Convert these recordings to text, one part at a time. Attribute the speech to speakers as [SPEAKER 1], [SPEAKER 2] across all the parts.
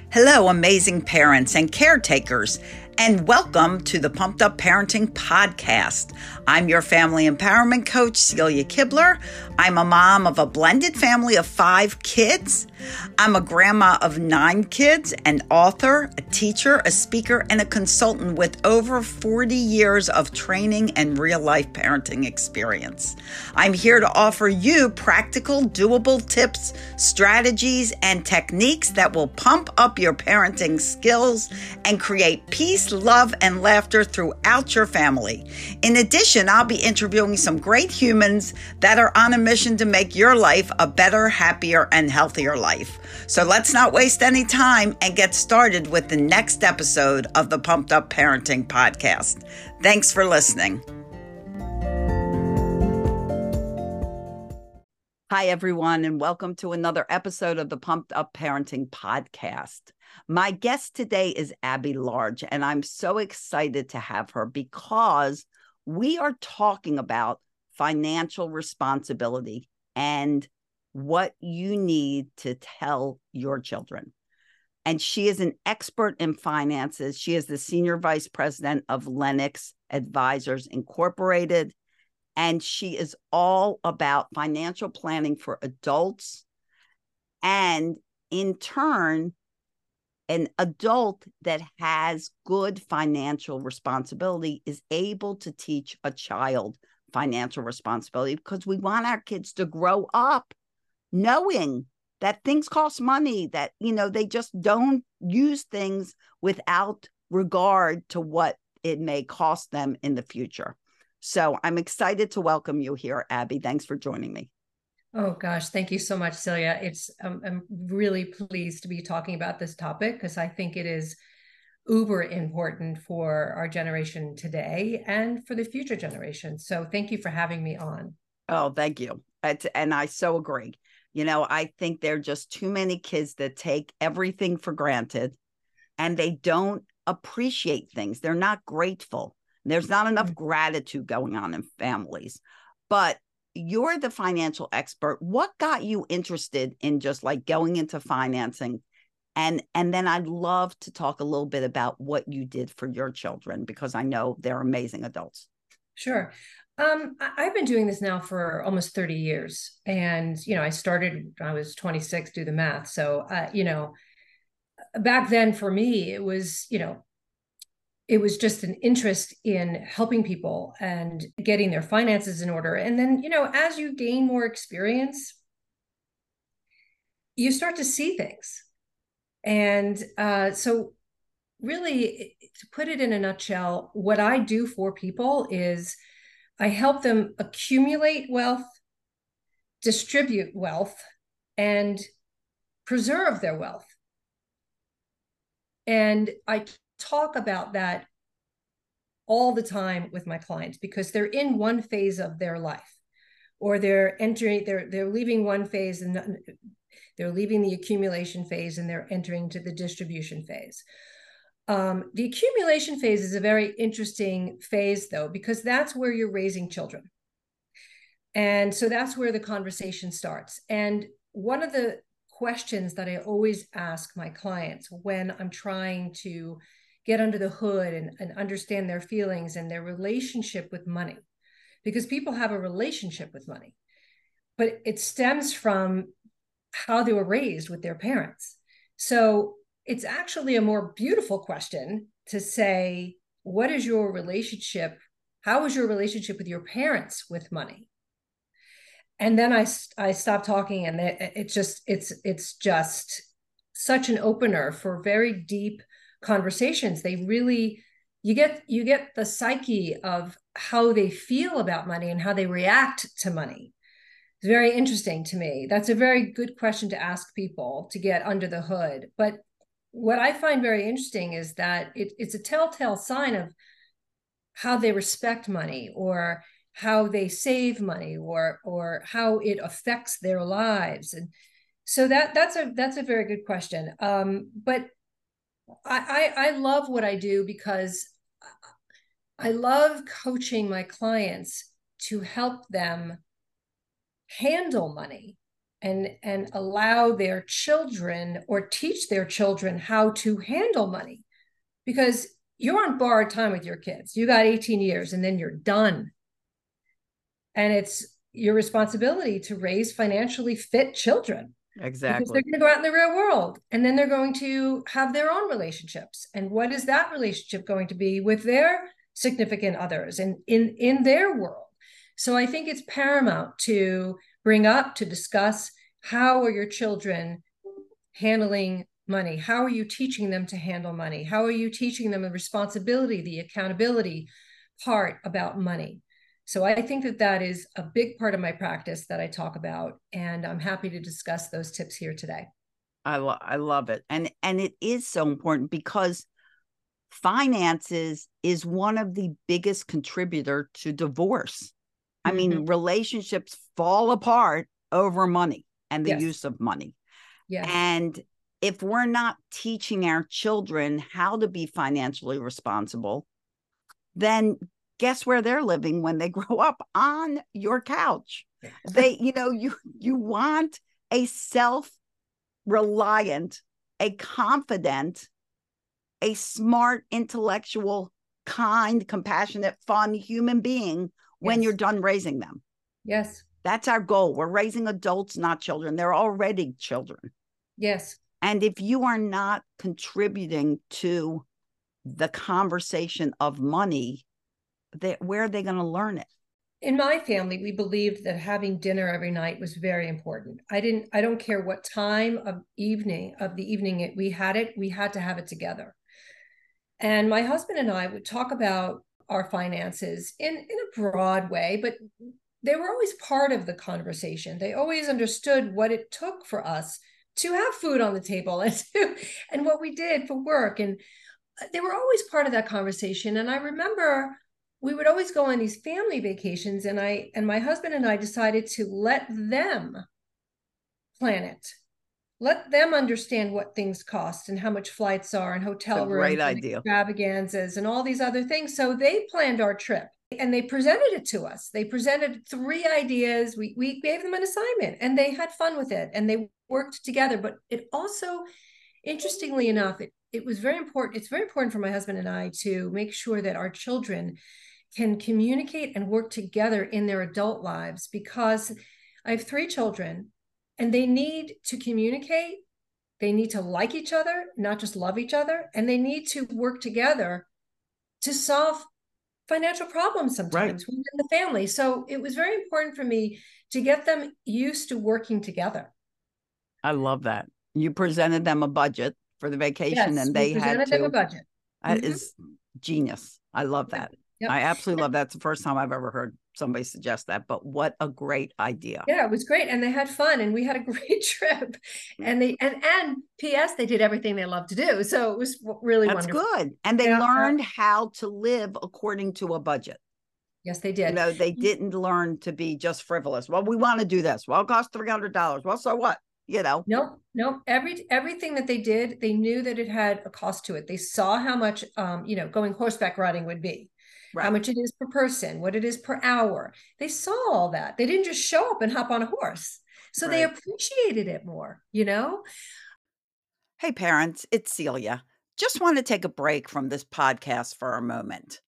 [SPEAKER 1] Hello, amazing parents and caretakers, and welcome to the Pumped Up Parenting Podcast. I'm your family empowerment coach, Celia Kibler. I'm a mom of a blended family of 5 kids. I'm a grandma of 9 kids, an author, a teacher, a speaker, and a consultant with over 40 years of training and real-life parenting experience. I'm here to offer you practical, doable tips, strategies, and techniques that will pump up your parenting skills and create peace, love, and laughter throughout your family. In addition, I'll be interviewing some great humans that are on a mission to make your life a better, happier, and healthier life. So let's not waste any time and get started with the next episode of the Pumped Up Parenting Podcast. Thanks for listening. Hi, everyone, and welcome to another episode of the Pumped Up Parenting Podcast. My guest today is Abby Large, and I'm so excited to have her because we are talking about financial responsibility and what you need to tell your children. And she is an expert in finances. She is the Senior Vice President of Lennox Advisors Incorporated. And she is all about financial planning for adults. And in turn, an adult that has good financial responsibility is able to teach a child financial responsibility, because we want our kids to grow up knowing that things cost money, that, they just don't use things without regard to what it may cost them in the future. So I'm excited to welcome you here, Abby. Thanks for joining me.
[SPEAKER 2] Oh gosh, thank you so much, Celia. I'm really pleased to be talking about this topic because I think it is uber important for our generation today and for the future generation. So thank you for having me on.
[SPEAKER 1] Oh, thank you. And I so agree. I think there are just too many kids that take everything for granted and they don't appreciate things. They're not grateful. There's not enough gratitude going on in families. But you're the financial expert. What got you interested in just like going into financing? And then I'd love to talk a little bit about what you did for your children, because I know they're amazing adults.
[SPEAKER 2] Sure. I've been doing this now for almost 30 years. And, I started when I was 26, do the math. So, back then for me, it was just an interest in helping people and getting their finances in order. And then, as you gain more experience, you start to see things. And so really, to put it in a nutshell, what I do for people is I help them accumulate wealth, distribute wealth, and preserve their wealth. And I talk about that all the time with my clients because they're in one phase of their life, or they're leaving one phase and they're leaving the accumulation phase and they're entering to the distribution phase. The accumulation phase is a very interesting phase, though, because that's where you're raising children. And so that's where the conversation starts. And one of the questions that I always ask my clients when I'm trying to get under the hood and understand their feelings and their relationship with money, because people have a relationship with money, but it stems from how they were raised with their parents. So it's actually a more beautiful question to say, what is your relationship? How is your relationship with your parents with money? And then I stopped talking, and it's just such an opener for very deep conversations. They really, you get the psyche of how they feel about money and how they react to money. It's very interesting to me. That's a very good question to ask people to get under the hood. But what I find very interesting is that it's a telltale sign of how they respect money, or how they save money, or how it affects their lives. And so that's a very good question. But I love what I do because I love coaching my clients to help them handle money and allow their children or teach their children how to handle money, because you're on borrowed time with your kids. You got 18 years and then you're done. And it's your responsibility to raise financially fit children, because they're
[SPEAKER 1] Exactly.
[SPEAKER 2] going to go out in the real world and then they're going to have their own relationships. And what is that relationship going to be with their significant others and in their world? So I think it's paramount to bring up, to discuss, how are your children handling money? How are you teaching them to handle money? How are you teaching them the responsibility, the accountability part about money? So I think that that is a big part of my practice that I talk about, and I'm happy to discuss those tips here today.
[SPEAKER 1] I love it. And it is so important because finances is one of the biggest contributor to divorce. I
[SPEAKER 2] Mm-hmm.
[SPEAKER 1] mean, relationships fall apart over money and the
[SPEAKER 2] Yes.
[SPEAKER 1] use of money.
[SPEAKER 2] Yes.
[SPEAKER 1] And if we're not teaching our children how to be financially responsible, then guess where they're living when they grow up? On your couch. You want a self-reliant, a confident, a smart, intellectual, kind, compassionate, fun human being when you're
[SPEAKER 2] Yes.
[SPEAKER 1] done raising them.
[SPEAKER 2] Yes.
[SPEAKER 1] That's our goal. We're raising adults, not children. They're already children.
[SPEAKER 2] Yes.
[SPEAKER 1] And if you are not contributing to the conversation of money, where are they going to learn it?
[SPEAKER 2] In my family, we believed that having dinner every night was very important. I don't care what time of the evening we had it, we had to have it together. And my husband and I would talk about our finances in a broad way, but they were always part of the conversation. They always understood what it took for us to have food on the table and what we did for work. And they were always part of that conversation. And I remember we would always go on these family vacations, and my husband and I decided to let them plan it. Let them understand what things cost and how much flights are and
[SPEAKER 1] It's a
[SPEAKER 2] hotel
[SPEAKER 1] great
[SPEAKER 2] rooms and
[SPEAKER 1] idea.
[SPEAKER 2] extravaganzas and all these other things. So they planned our trip and they presented it to us. They presented 3 ideas. We gave them an assignment and they had fun with it and they worked together. But it also, interestingly enough, it was very important. It's very important for my husband and I to make sure that our children can communicate and work together in their adult lives, because I have 3 children and they need to communicate. They need to like each other, not just love each other, and they need to work together to solve financial problems
[SPEAKER 1] Right.
[SPEAKER 2] sometimes within the family. So it was very important for me to get them used to working together.
[SPEAKER 1] I love that. You presented them a budget for the vacation
[SPEAKER 2] Yes,
[SPEAKER 1] and
[SPEAKER 2] we
[SPEAKER 1] they had
[SPEAKER 2] presented them a
[SPEAKER 1] to.
[SPEAKER 2] budget.
[SPEAKER 1] That
[SPEAKER 2] Mm-hmm.
[SPEAKER 1] is genius. I love
[SPEAKER 2] Yep.
[SPEAKER 1] that. I
[SPEAKER 2] Yep.
[SPEAKER 1] absolutely love that. It's the first time I've ever heard somebody suggest that, but what a great idea.
[SPEAKER 2] Yeah, it was great, and they had fun, and we had a great trip. And they and P.S. they did everything they loved to do, so it was really
[SPEAKER 1] That's
[SPEAKER 2] wonderful.
[SPEAKER 1] good. And they
[SPEAKER 2] Yeah,
[SPEAKER 1] learned how to live according to a budget.
[SPEAKER 2] yes, they did.
[SPEAKER 1] They didn't learn to be just frivolous. Well, we want to do this. Well, it costs $300. Well, so what?
[SPEAKER 2] Nope, nope. Everything that they did, they knew that it had a cost to it. They saw how much, going horseback riding would be, how
[SPEAKER 1] Right,
[SPEAKER 2] much it is per person, what it is per hour. They saw all that. They didn't just show up and hop on a horse. So they
[SPEAKER 1] right.
[SPEAKER 2] appreciated it more.
[SPEAKER 1] Hey, parents, it's Celia. Just want to take a break from this podcast for a moment.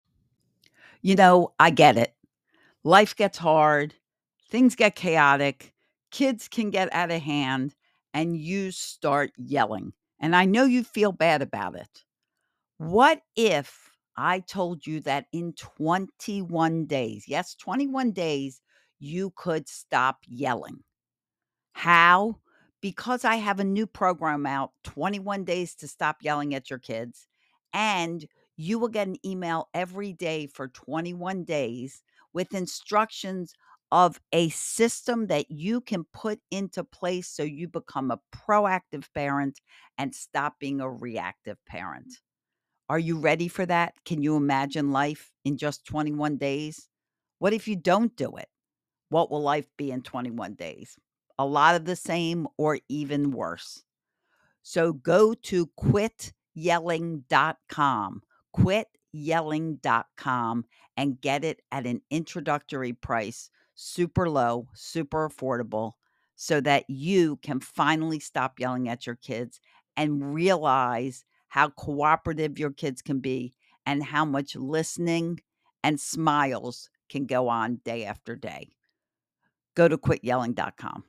[SPEAKER 1] I get it. Life gets hard, things get chaotic, kids can get out of hand, and you start yelling. And I know you feel bad about it. What if I told you that in 21 days, yes, 21 days, you could stop yelling? How? Because I have a new program out, 21 Days to Stop Yelling at Your Kids. And you will get an email every day for 21 days with instructions of a system that you can put into place so you become a proactive parent and stop being a reactive parent. Are you ready for that? Can you imagine life in just 21 days? What if you don't do it? What will life be in 21 days? A lot of the same or even worse. So go to quityelling.com, and get it at an introductory price, super low, super affordable. so that you can finally stop yelling at your kids and realize how cooperative your kids can be and how much listening and smiles can go on day after day. Go to quityelling.com.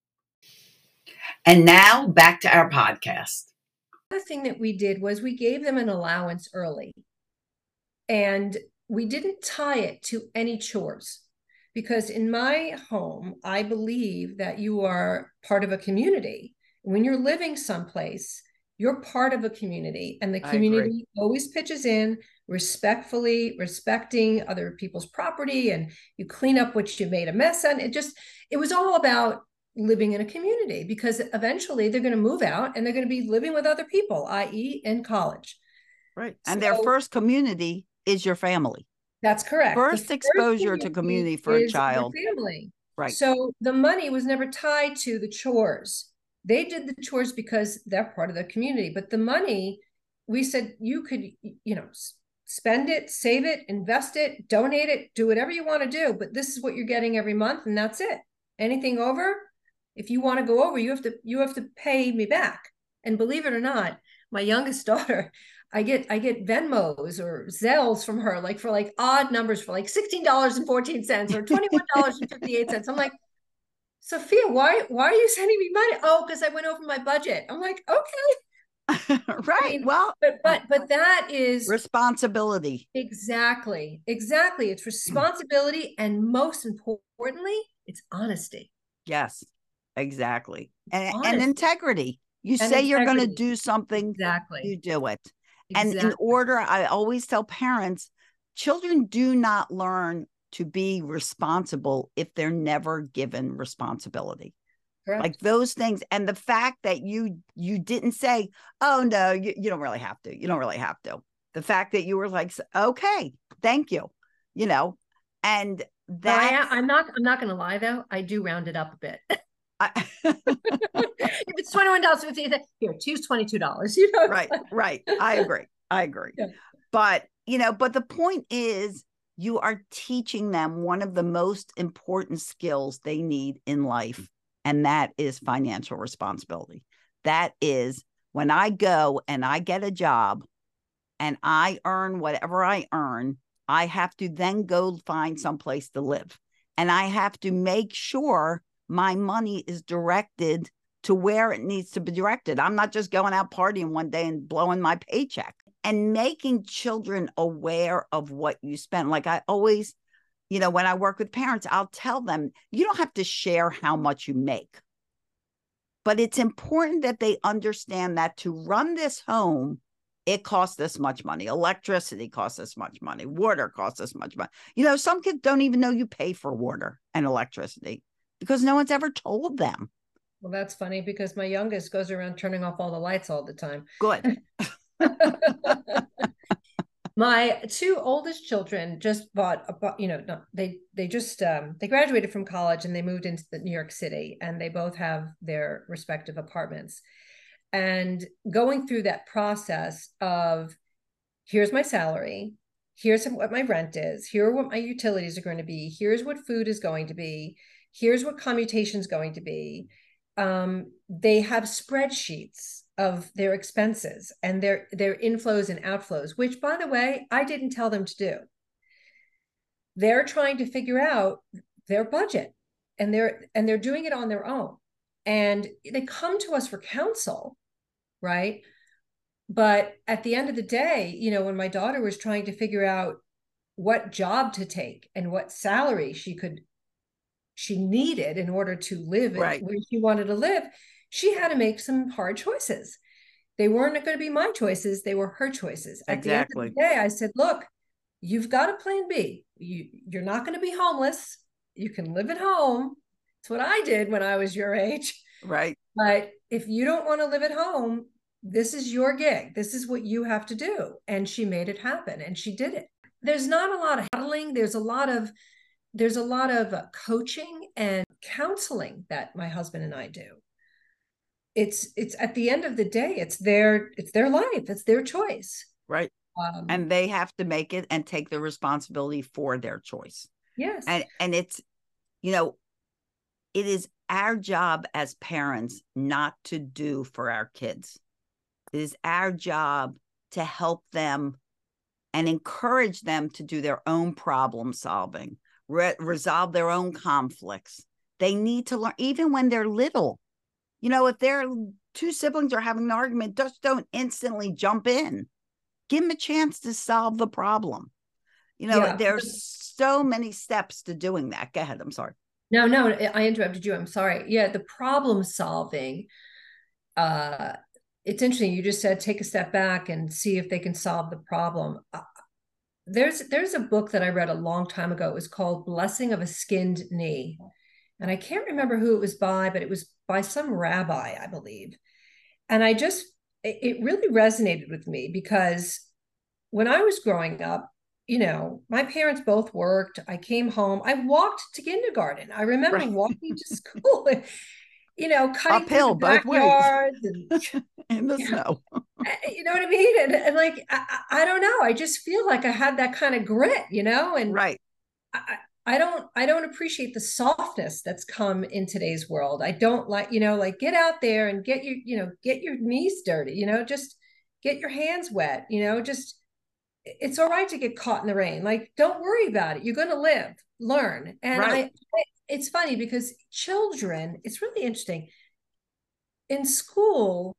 [SPEAKER 1] And now back to our podcast.
[SPEAKER 2] The thing that we did was we gave them an allowance early, and we didn't tie it to any chores, because in my home, I believe that you are part of a community. When you're living someplace, you're part of a community, and the community always pitches in respectfully, respecting other people's property, and you clean up what you made a mess on. It was all about living in a community, because eventually they're going to move out and they're going to be living with other people, i.e. in college.
[SPEAKER 1] Right. And their first community is your family.
[SPEAKER 2] That's correct.
[SPEAKER 1] First exposure to community for a child.
[SPEAKER 2] Family.
[SPEAKER 1] Right.
[SPEAKER 2] So the money was never tied to the chores. They did the chores because they're part of the community. But the money, we said you could, spend it, save it, invest it, donate it, do whatever you want to do. But this is what you're getting every month, and that's it. Anything over, if you want to go over, you have to pay me back. And believe it or not, my youngest daughter, I get Venmos or Zells from her, like for odd numbers, for $16.14 or $21.58. I'm like, Sophia, why are you sending me money? Oh, because I went over my budget. I'm like, okay.
[SPEAKER 1] Right. I mean, well,
[SPEAKER 2] but that is
[SPEAKER 1] responsibility.
[SPEAKER 2] Exactly. It's responsibility. And most importantly, it's honesty.
[SPEAKER 1] Yes, exactly. And integrity. You say you're going to do something,
[SPEAKER 2] exactly.
[SPEAKER 1] You do it. Exactly. And in order, I always tell parents, children do not learn to be responsible if they're never given responsibility. Correct. Like those things. And the fact that you didn't say, oh, no, you don't really have to. You don't really have to. The fact that you were like, okay, thank you, and that.
[SPEAKER 2] I'm not going to lie, though. I do round it up a bit. If it's $21.50, here, choose $22.
[SPEAKER 1] Right. I agree. Yeah. But the point is, you are teaching them one of the most important skills they need in life, and that is financial responsibility. That is, when I go and I get a job and I earn whatever I earn, I have to then go find someplace to live, and I have to make sure my money is directed to where it needs to be directed. I'm not just going out partying one day and blowing my paycheck. And making children aware of what you spend. Like I always, when I work with parents, I'll tell them, you don't have to share how much you make. But it's important that they understand that to run this home, it costs this much money. Electricity costs this much money. Water costs this much money. Some kids don't even know you pay for water and electricity because no one's ever told them.
[SPEAKER 2] Well, that's funny, because my youngest goes around turning off all the lights all the time.
[SPEAKER 1] Good.
[SPEAKER 2] My two oldest children just they graduated from college and they moved into New York City, and they both have their respective apartments. And going through that process of, here's my salary, here's what my rent is, here are what my utilities are going to be, here's what food is going to be, here's what commutation is going to be. They have spreadsheets of their expenses and their inflows and outflows, which, by the way, I didn't tell them to do. They're trying to figure out their budget, and they're doing it on their own. And they come to us for counsel, right? But at the end of the day, when my daughter was trying to figure out what job to take and what salary she needed in order to live where she wanted to live, she had to make some hard choices. They weren't going to be my choices. They were her choices. At the end of the day, I said, look, you've got a plan B. You're not going to be homeless. You can live at home. It's what I did when I was your age.
[SPEAKER 1] Right.
[SPEAKER 2] But if you don't want to live at home, this is your gig. This is what you have to do. And she made it happen, and she did it. There's not a lot of modeling. There's a lot of coaching and counseling that my husband and I do. It's at the end of the day, it's their life. It's their choice.
[SPEAKER 1] Right. And they have to make it and take the responsibility for their choice.
[SPEAKER 2] Yes.
[SPEAKER 1] And it's, it is our job as parents not to do for our kids. It is our job to help them and encourage them to do their own problem solving, resolve their own conflicts. They need to learn, even when they're little. You know, if their two siblings are having an argument, just don't instantly jump in. Give them a chance to solve the problem. You know, there's so many steps to doing that. Go ahead. I'm sorry.
[SPEAKER 2] No, I interrupted you. I'm sorry. Yeah, the problem solving. It's interesting. You just said take a step back and see if they can solve the problem. There's a book that I read a long time ago. It was called Blessing of a Skinned Knee. And I can't remember who it was by, but it was by some rabbi, I believe. And it really resonated with me because when I was growing up, you know, my parents both worked. I came home. I walked to kindergarten. I remember walking to school, you know, cutting
[SPEAKER 1] uphill
[SPEAKER 2] through the backyards
[SPEAKER 1] and in the snow.
[SPEAKER 2] You know what I mean? And like, I don't know. I just feel like I had that kind of grit, you know, and I don't appreciate the softness that's come in today's world. I don't like, you know, like get out there and get your knees dirty, you know, just get your hands wet, you know, just, it's all right to get caught in the rain. Like, don't worry about it. You're going to live, learn. And it's funny because children, it's really interesting. In school,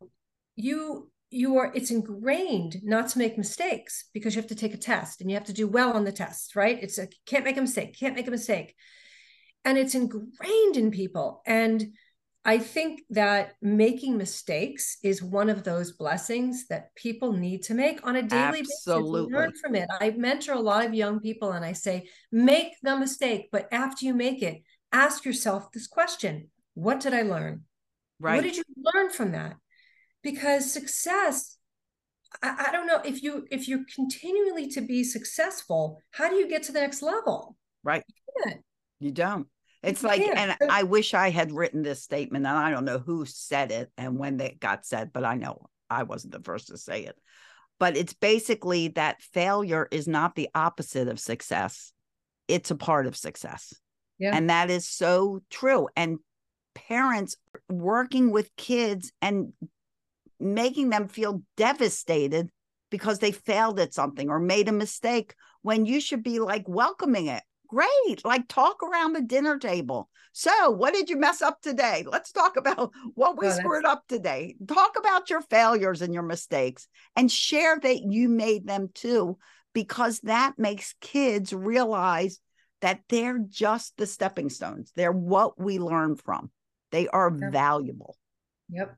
[SPEAKER 2] it's ingrained not to make mistakes because you have to take a test and you have to do well on the test, right? It's a can't make a mistake. And it's ingrained in people. And I think that making mistakes is one of those blessings that people need to make on a daily basis. Learn from it. I mentor a lot of young people and I say, make the mistake, but after you make it, ask yourself this question: what did I learn? Right. What did you learn from that? Because success, I don't know, if you're continually to be successful, how do you get to the next level?
[SPEAKER 1] Right. You don't. It's like, and I wish I had written this statement, and I don't know who said it and when it got said, but I know I wasn't the first to say it. But it's basically that failure is not the opposite of success. It's a part of success. Yeah. And that is so true. And parents working with kids and making them feel devastated because they failed at something or made a mistake when you should be like welcoming it. Great. Like talk around the dinner table. So what did you mess up today? Let's talk about what we screwed up today. Talk about your failures and your mistakes and share that you made them too, because that makes kids realize that they're just the stepping stones. They're what we learn from. They are valuable.
[SPEAKER 2] Yep.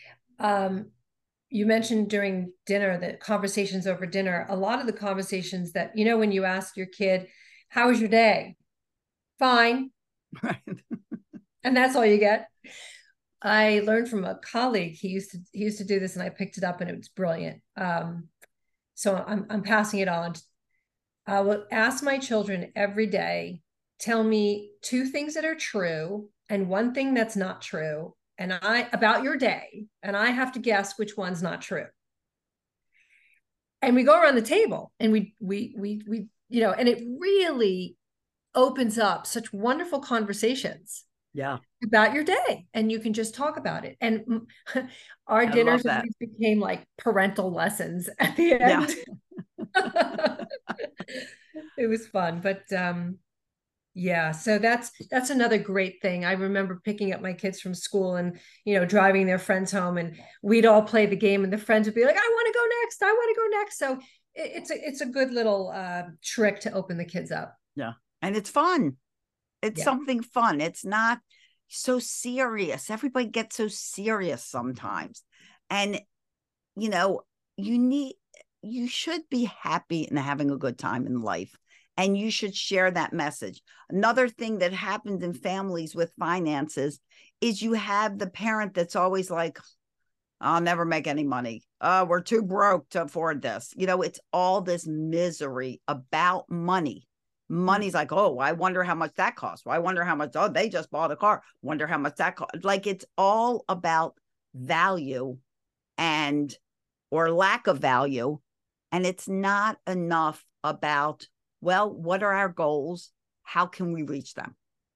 [SPEAKER 2] You mentioned during dinner, that conversations over dinner, a lot of the conversations that, you know, when you ask your kid, how was your day? Fine. Right. And that's all you get. I learned from a colleague. He used to do this and I picked it up and it was brilliant. So I'm passing it on. I will ask my children every day, tell me 2 things that are true and 1 thing that's not true. And about your day, and I have to guess which one's not true. And we go around the table and we you know, and it really opens up such wonderful conversations. Yeah. About your day, and you can just talk about it. And our dinners became like parental lessons at the end. Yeah. It was fun, but yeah, so that's another great thing. I remember picking up my kids from school and, you know, driving their friends home, and we'd all play the game and the friends would be like, I want to go next. I want to go next. So it's a good little trick to open the kids up.
[SPEAKER 1] Yeah. And it's fun. It's something fun. It's not so serious. Everybody gets so serious sometimes. And, you know, you should be happy and having a good time in life. And you should share that message. Another thing that happens in families with finances is you have the parent that's always like, I'll never make any money. We're too broke to afford this. You know, it's all this misery about money. Money's like, oh, I wonder how much that costs. Well, I wonder how much, they just bought a car. Wonder how much that costs. Like it's all about value or lack of value. And it's not enough about, well, what are our goals? How can we reach them?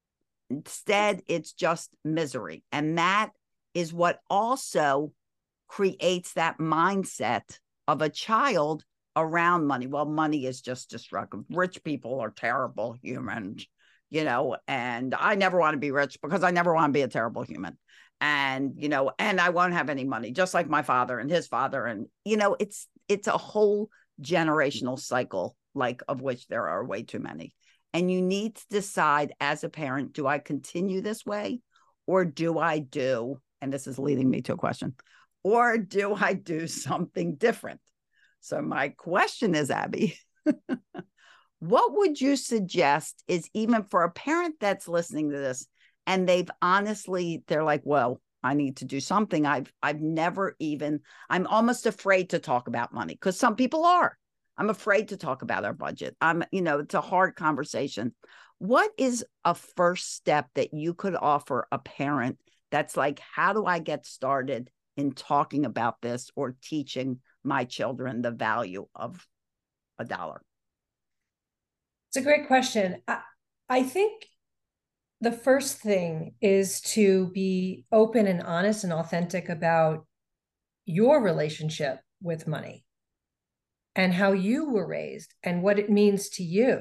[SPEAKER 1] Instead, it's just misery. And that is what also creates that mindset of a child around money. Well, money is just destructive. Rich people are terrible humans, and I never want to be rich because I never want to be a terrible human. And, and I won't have any money, just like my father and his father. And, it's a whole generational cycle, like of which there are way too many. And you need to decide as a parent, do I continue this way or do I do, and this is leading me to a question, or do I do something different? So my question is, Abby, what would you suggest is, even for a parent that's listening to this and they're like, well, I need to do something. I'm almost afraid to talk about money, because some people are. I'm afraid to talk about our budget. It's a hard conversation. What is a first step that you could offer a parent that's like, how do I get started in talking about this or teaching my children the value of $1?
[SPEAKER 2] It's a great question. I think the first thing is to be open and honest and authentic about your relationship with money and how you were raised and what it means to you.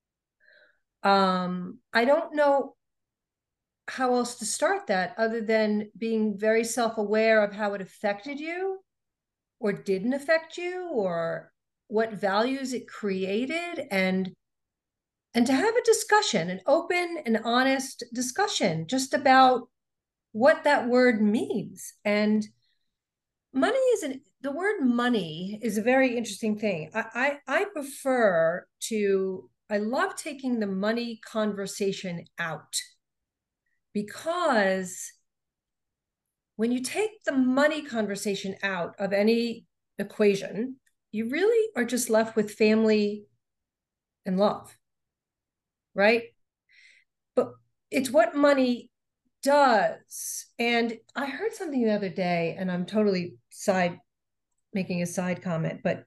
[SPEAKER 2] I don't know how else to start that other than being very self-aware of how it affected you or didn't affect you, or what values it created, and to have a discussion, an open and honest discussion just about what that word means. And the word money is a very interesting thing. I love taking the money conversation out, because when you take the money conversation out of any equation, you really are just left with family and love, right? But it's what money does. And I heard something the other day, and I'm totally making a side comment, but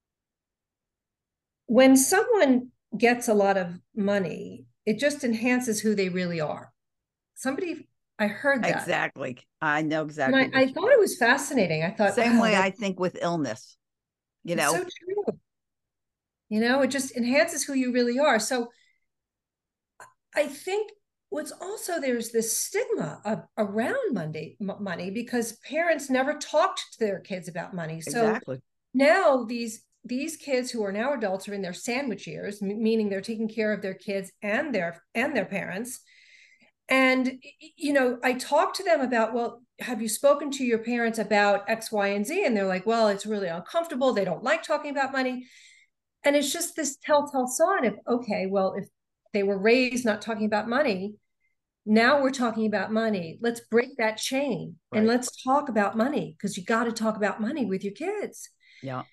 [SPEAKER 2] when someone gets a lot of money, it just enhances who they really are. I heard that.
[SPEAKER 1] Exactly. I know exactly.
[SPEAKER 2] And I thought it was fascinating. I thought,
[SPEAKER 1] same way I think with illness,
[SPEAKER 2] it's so true. It just enhances who you really are. So I think there's this stigma around money, because parents never talked to their kids about money. So
[SPEAKER 1] exactly.
[SPEAKER 2] Now these kids who are now adults are in their sandwich years, meaning they're taking care of their kids and their parents. And, I talk to them about, well, have you spoken to your parents about X, Y, and Z? And they're like, well, it's really uncomfortable. They don't like talking about money. And it's just this telltale sign of, okay, well, if they were raised not talking about money, now we're talking about money. Let's break that chain, right, and let's talk about money, because you got to talk about money with your kids.
[SPEAKER 1] Yeah.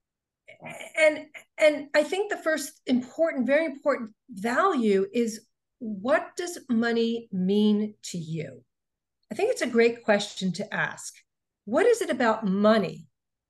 [SPEAKER 2] And I think the first very important value is, what does money mean to you? I think it's a great question to ask. What is it about money?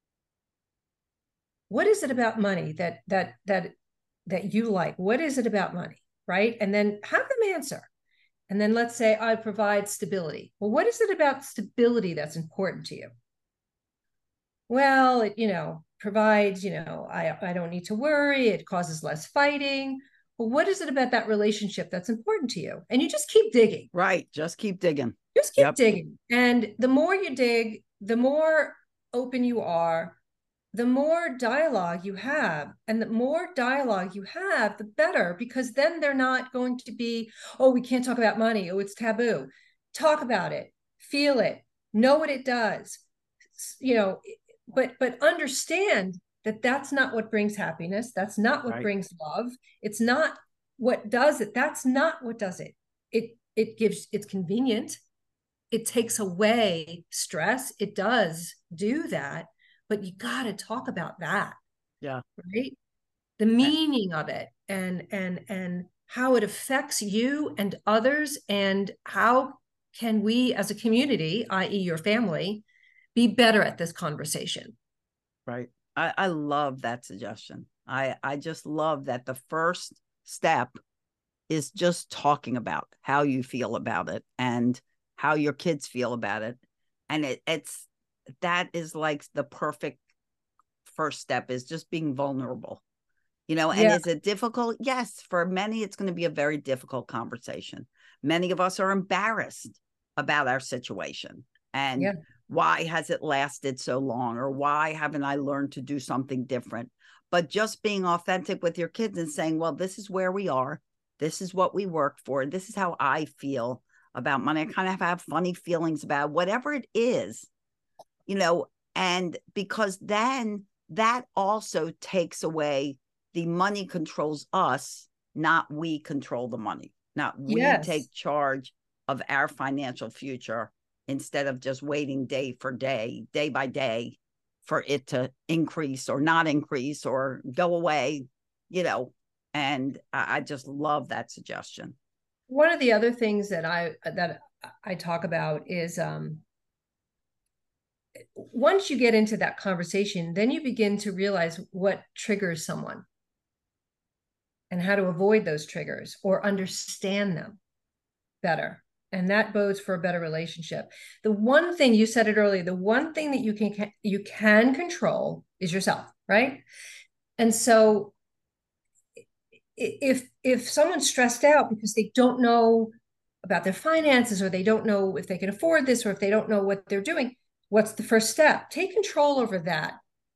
[SPEAKER 2] What is it about money that you like? What is it about money, right? And then have them answer. And then let's say I provide stability. Well, what is it about stability that's important to you? Well, it, provides, I don't need to worry. It causes less fighting. Well, what is it about that relationship that's important to you? And you just keep digging.
[SPEAKER 1] Right. Just keep digging.
[SPEAKER 2] Just keep digging. And the more you dig, the more open you are, the more dialogue you have. And the more dialogue you have, the better, because then they're not going to be, oh, we can't talk about money. Oh, it's taboo. Talk about it, feel it, know what it does, but understand that that's not what brings happiness. That's not what brings love. It's not what does it. That's not what does it. It's convenient. It takes away stress. It does do that, but you got to talk about that.
[SPEAKER 1] Yeah.
[SPEAKER 2] Right. The meaning of it, and how it affects you and others, and how can we as a community, i.e. your family, be better at this conversation.
[SPEAKER 1] Right. I love that suggestion. I just love that the first step is just talking about how you feel about it and how your kids feel about it. And that is like the perfect first step, is just being vulnerable, and is it difficult? Yes, for many, it's going to be a very difficult conversation. Many of us are embarrassed about our situation. And why has it lasted so long? Or why haven't I learned to do something different? But just being authentic with your kids and saying, well, this is where we are. This is what we work for. This is how I feel about money. I kind of have funny feelings about whatever it is, and because then that also takes away the money controls us, not we control the money, not we take charge of our financial future, instead of just waiting day by day for it to increase or not increase or go away, and I just love that suggestion.
[SPEAKER 2] One of the other things that I talk about is once you get into that conversation, then you begin to realize what triggers someone and how to avoid those triggers or understand them better. And that bodes for a better relationship. The one thing, you said it earlier, the one thing that you can control is yourself, right? And so if someone's stressed out because they don't know about their finances, or they don't know if they can afford this, or if they don't know what they're doing, what's the first step? Take control over that.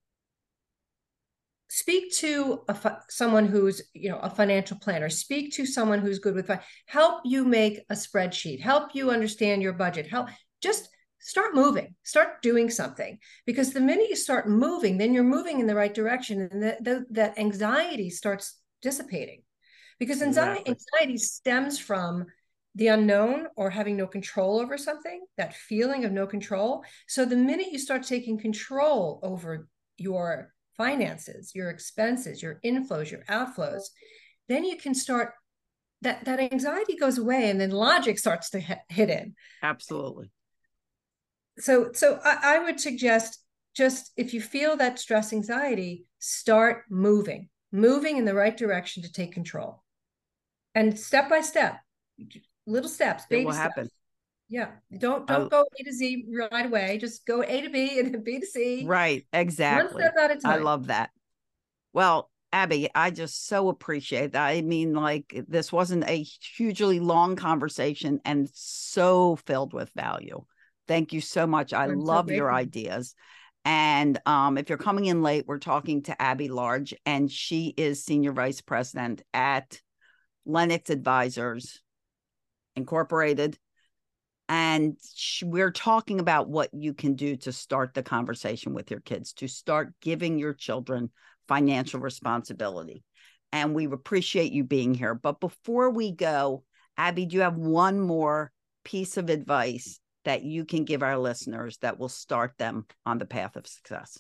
[SPEAKER 2] Speak to someone who's, a financial planner. Speak to someone who's good with help you make a spreadsheet, help you understand your budget, just start moving, start doing something. Because the minute you start moving, then you're moving in the right direction, and that anxiety starts dissipating. Because anxiety stems from the unknown or having no control over something, that feeling of no control. So the minute you start taking control over your finances, your expenses, your inflows, your outflows, then you can start, that anxiety goes away, and then logic starts to hit in.
[SPEAKER 1] Absolutely.
[SPEAKER 2] So I would suggest, just if you feel that stress, anxiety, start moving in the right direction to take control. And step by step, little steps, baby steps. It will happen. Yeah. Don't go A to Z right away. Just go A to B and then B to C.
[SPEAKER 1] Right. Exactly.
[SPEAKER 2] One step at a time.
[SPEAKER 1] I love that. Well, Abby, I just so appreciate that. I mean, like, this wasn't a hugely long conversation and so filled with value. Thank you so much. I love your ideas. And if you're coming in late, we're talking to Abby Large, and she is Senior Vice President at Lennox Advisors Incorporated. And we're talking about what you can do to start the conversation with your kids, to start giving your children financial responsibility. And we appreciate you being here. But before we go, Abby, do you have one more piece of advice that you can give our listeners that will start them on the path of success?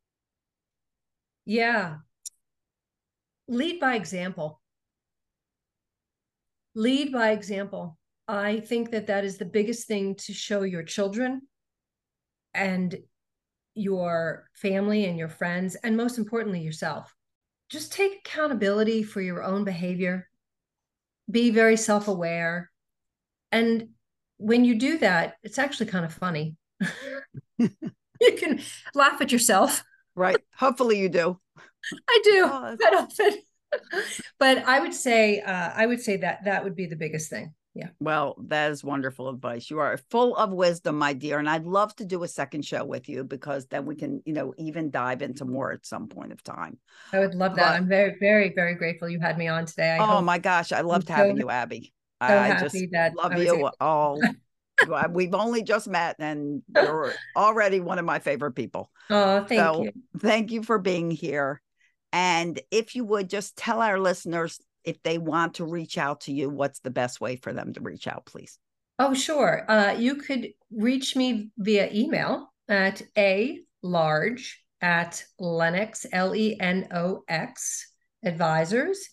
[SPEAKER 2] Yeah. Lead by example. Lead by example. I think that is the biggest thing to show your children and your family and your friends, and most importantly, yourself. Just take accountability for your own behavior. Be very self-aware. And when you do that, it's actually kind of funny. You can laugh at yourself.
[SPEAKER 1] Right. Hopefully you do.
[SPEAKER 2] I do quite often. But I would say that would be the biggest thing. Yeah.
[SPEAKER 1] Well, that is wonderful advice. You are full of wisdom, my dear. And I'd love to do a second show with you, because then we can, even dive into more at some point of time.
[SPEAKER 2] I would love that. I'm very, very, very grateful you had me on today.
[SPEAKER 1] My gosh. I loved having you, Abby. I just love you all. We've only just met, and you're already one of my favorite people.
[SPEAKER 2] Oh, thank you.
[SPEAKER 1] Thank you for being here. And if you would just tell our listeners, if they want to reach out to you, what's the best way for them to reach out, please?
[SPEAKER 2] Oh, sure. You could reach me via email at alarge@Lennox, Lenox advisors,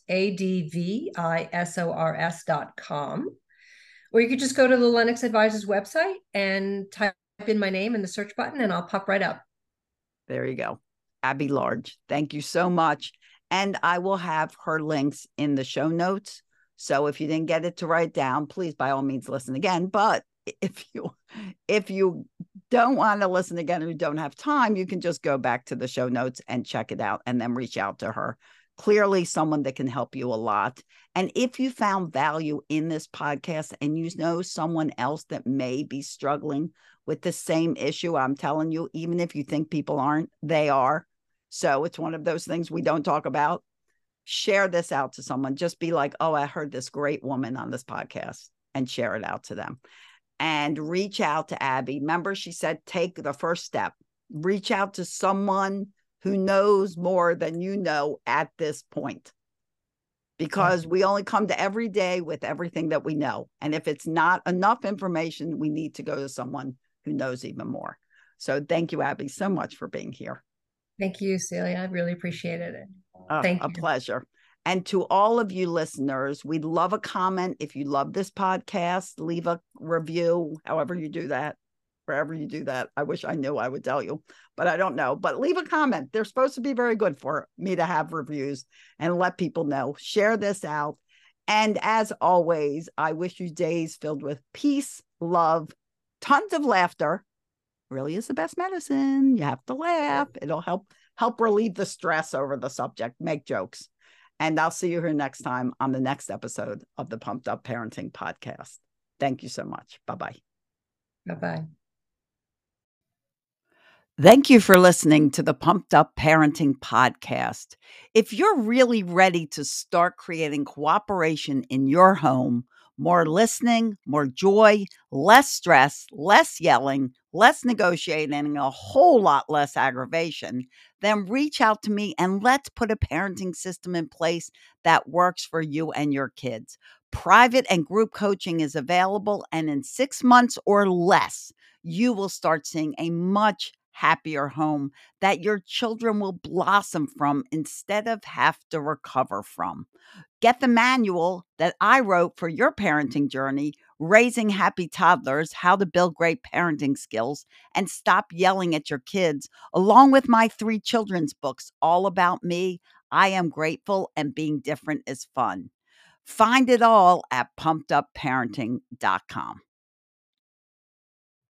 [SPEAKER 2] advisors.com. Or you could just go to the Lennox Advisors website and type in my name in the search button, and I'll pop right up.
[SPEAKER 1] There you go. Abby Large, thank you so much. And I will have her links in the show notes So if you didn't get it to write down, please by all means listen again. But if you don't want to listen again or you don't have time, you can just go back to the show notes and check it out and then reach out to her. Clearly someone that can help you a lot. And if you found value in this podcast and you know someone else that may be struggling with the same issue, I'm telling you, even if you think people aren't, they are. So it's one of those things we don't talk about. Share this out to someone. Just be like, oh, I heard this great woman on this podcast, and share it out to them. And reach out to Abby. Remember, she said, take the first step. Reach out to someone who knows more than you know at this point. Because we only come to every day with everything that we know. And if it's not enough information, we need to go to someone who knows even more. So thank you, Abby, so much for being here.
[SPEAKER 2] Thank you, Celia. I really appreciated it. Thank you.
[SPEAKER 1] A pleasure. And to all of you listeners, we'd love a comment. If you love this podcast, leave a review, however you do that, wherever you do that. I wish I knew, I would tell you, but I don't know. But leave a comment. They're supposed to be very good for me to have reviews and let people know. Share this out. And as always, I wish you days filled with peace, love, tons of laughter. Really is the best medicine. You have to laugh. It'll help relieve the stress over the subject. Make jokes. And I'll see you here next time on the next episode of the Pumped Up Parenting Podcast. Thank you so much. Bye-bye.
[SPEAKER 2] Bye-bye.
[SPEAKER 1] Thank you for listening to the Pumped Up Parenting Podcast. If you're really ready to start creating cooperation in your home, more listening, more joy, less stress, less yelling, less negotiating, and a whole lot less aggravation, then reach out to me and let's put a parenting system in place that works for you and your kids. Private and group coaching is available, and in 6 months or less, you will start seeing a much happier home that your children will blossom from instead of have to recover from. Get the manual that I wrote for your parenting journey, Raising Happy Toddlers, How to Build Great Parenting Skills, and Stop Yelling at Your Kids, along with my 3 children's books, all about me. I am grateful, and being different is fun. Find it all at pumpedupparenting.com.